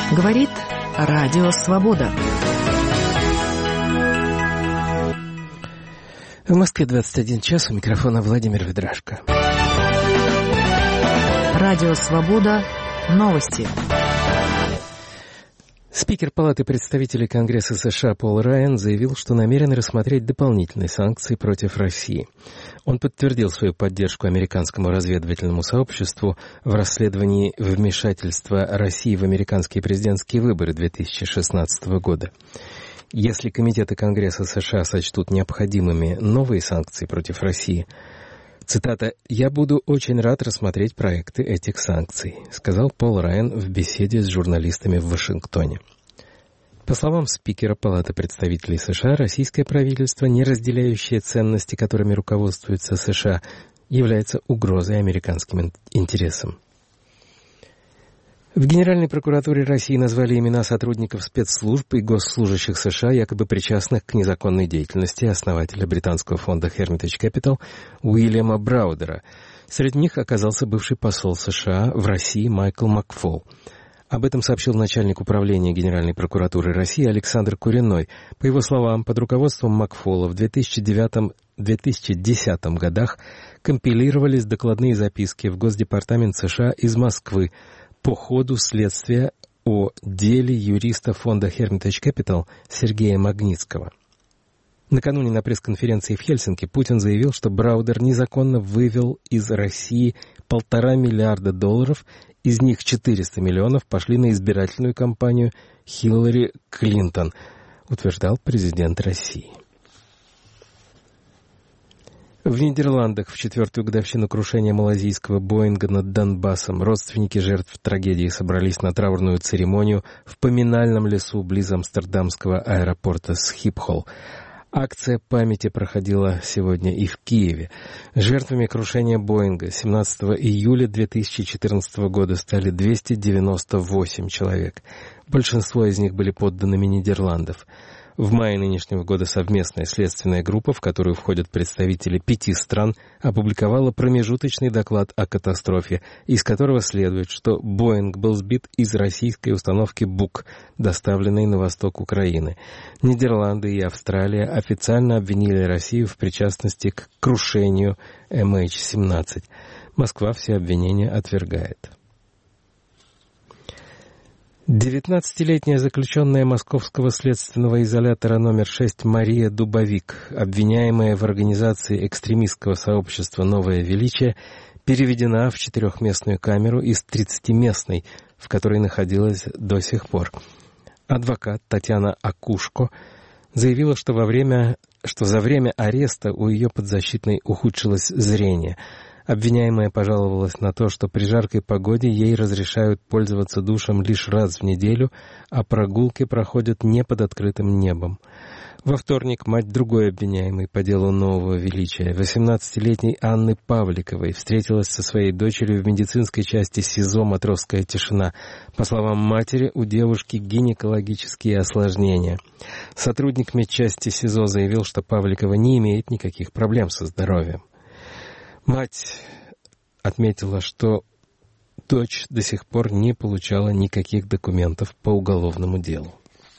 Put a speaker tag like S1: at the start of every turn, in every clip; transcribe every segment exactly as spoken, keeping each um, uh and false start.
S1: Говорит Радио Свобода.
S2: В Москве двадцать один час, у микрофона Владимир Ведрашко.
S1: Радио Свобода. Новости.
S2: Спикер Палаты представителей Конгресса США Пол Райан заявил, что намерен рассмотреть дополнительные санкции против России. Он подтвердил свою поддержку американскому разведывательному сообществу в расследовании вмешательства России в американские президентские выборы две тысячи шестнадцатого года. Если комитеты Конгресса США сочтут необходимыми новые санкции против России, цитата, «Я буду очень рад рассмотреть проекты этих санкций», сказал Пол Райан в беседе с журналистами в Вашингтоне. По словам спикера Палаты представителей США, российское правительство, не разделяющее ценности, которыми руководствуется США, является угрозой американским интересам. В Генеральной прокуратуре России назвали имена сотрудников спецслужб и госслужащих США, якобы причастных к незаконной деятельности основателя британского фонда Hermitage Capital Уильяма Браудера. Среди них оказался бывший посол США в России Майкл Макфол. Об этом сообщил начальник управления Генеральной прокуратуры России Александр Куриной. По его словам, под руководством Макфола в две тысячи девятом — две тысячи десятом годах компилировались докладные записки в Госдепартамент США из Москвы по ходу следствия о деле юриста фонда Hermitage Capital Сергея Магнитского. Накануне на пресс-конференции в Хельсинки Путин заявил, что Браудер незаконно вывел из России полтора миллиарда долларов, из них четыреста миллионов пошли на избирательную кампанию Хиллари Клинтон, утверждал президент России. В Нидерландах в четвертую годовщину крушения малазийского Боинга над Донбассом родственники жертв трагедии собрались на траурную церемонию в поминальном лесу близ амстердамского аэропорта Схипхол. Акция памяти проходила сегодня и в Киеве. Жертвами крушения Боинга семнадцатого июля две тысячи четырнадцатого года стали двести девяносто восемь человек. Большинство из них были подданными Нидерландов. В мае нынешнего года совместная следственная группа, в которую входят представители пяти стран, опубликовала промежуточный доклад о катастрофе, из которого следует, что Боинг был сбит из российской установки «Бук», доставленной на восток Украины. Нидерланды и Австралия официально обвинили Россию в причастности к крушению эм эйч семнадцать. Москва все обвинения отвергает. девятнадцатилетняя заключенная московского следственного изолятора номер шесть Мария Дубовик, обвиняемая в организации экстремистского сообщества «Новое величие», переведена в четырехместную камеру из тридцатиместной, в которой находилась до сих пор. Адвокат Татьяна Акушко заявила, что, во время, что за время ареста у ее подзащитной ухудшилось зрение. Обвиняемая пожаловалась на то, что при жаркой погоде ей разрешают пользоваться душем лишь раз в неделю, а прогулки проходят не под открытым небом. Во вторник мать другой обвиняемой по делу «Нового величия», восемнадцатилетней Анны Павликовой, встретилась со своей дочерью в медицинской части СИЗО «Матросская тишина». По словам матери, у девушки гинекологические осложнения. Сотрудник медчасти СИЗО заявил, что Павликова не имеет никаких проблем со здоровьем. Мать отметила, что дочь до сих пор не получала никаких документов по уголовному делу.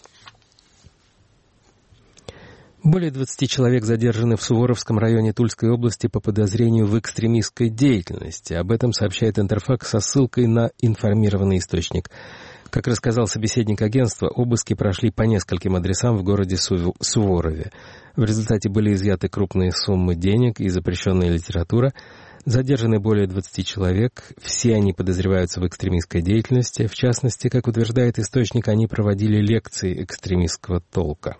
S2: Более двадцати человек задержаны в Суворовском районе Тульской области по подозрению в экстремистской деятельности. Об этом сообщает Интерфакс со ссылкой на информированный источник. Как рассказал собеседник агентства, обыски прошли по нескольким адресам в городе Суворове. В результате были изъяты крупные суммы денег и запрещенная литература. Задержаны более двадцати человек. Все они подозреваются в экстремистской деятельности. В частности, как утверждает источник, они проводили лекции экстремистского толка.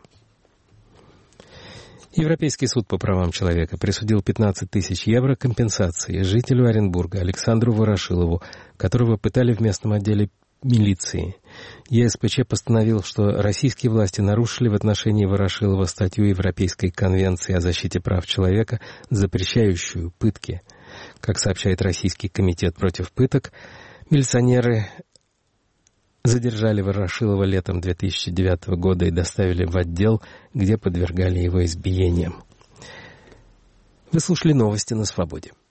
S2: Европейский суд по правам человека присудил пятнадцать тысяч евро компенсации жителю Оренбурга Александру Ворошилову, которого пытали в местном отделе милиции. ЕСПЧ постановил, что российские власти нарушили в отношении Ворошилова статью Европейской конвенции о защите прав человека, запрещающую пытки. Как сообщает Российский комитет против пыток, милиционеры задержали Ворошилова летом две тысячи девятого года и доставили в отдел, где подвергали его избиениям. Вы слушали новости на Свободе.